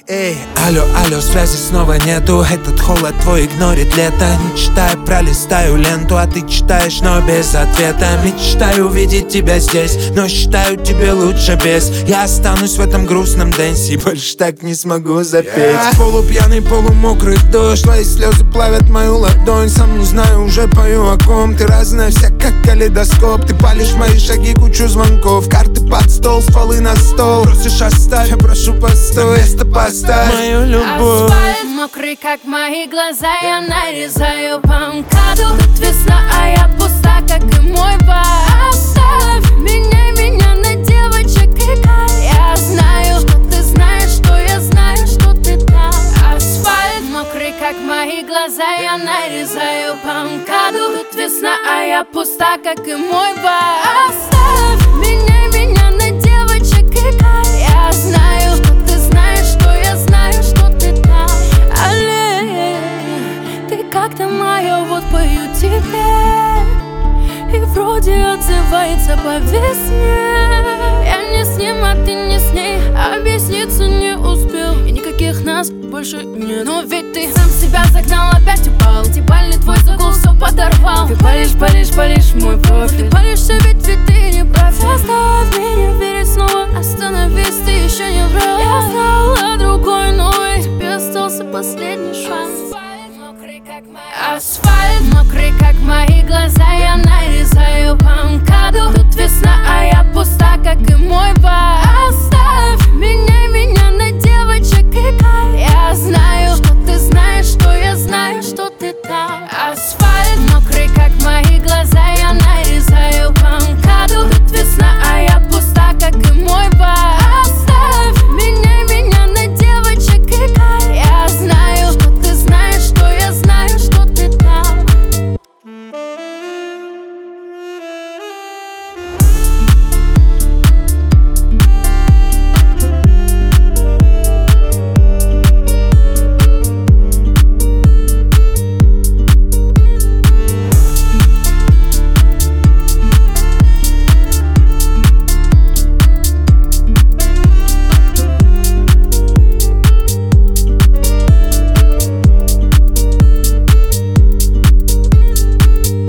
Эй, алло, алло, связи снова нету. Этот холод твой игнорит лето. Не читаю, пролистаю ленту, а ты читаешь, но без ответа. Мечтаю увидеть тебя здесь, но считаю, тебе лучше без. Я останусь в этом грустном дэнсе, больше так не смогу запеть. Полупьяный, полумокрый дождь, твои слезы плавят мою ладонь. Сам не знаю, уже пою о ком. Ты разная вся, как калейдоскоп. Ты палишь мои шаги, кучу звонков. Карты под стол, стволы на стол. Просишь оставь, я прошу постой. Место поставь мою любовь. Асфальт мокрый, как мои глаза. Я нарезаю по МКАДу. Тут весна, а я пуста, как и мой бар. Оставь меня на девочек и кайф. Я знаю, что ты знаешь, что я знаю, что ты там. Асфальт мокрый, как мои глаза. Я нарезаю по МКАДу. Тут весна, а я пуста, как и мой бар. Оставь меня на девочек и кайф. Я знаю, что ты знаешь, что я знаю, что ты там. Алле, ты как-то моя, вот пою тебе. И вроде отзывается по весне. Я не с ним, а ты не с ней. Объясниться не успел, и никаких нас больше нет. Но ведь ты сам себя загнал, опять упал. Дебальный твой загул все подорвал. Ты палишь мой профиль. Ты палишься, ведь ты не прав. Заставь меня верить снова. Остановись, ты еще не врал. Я знала другой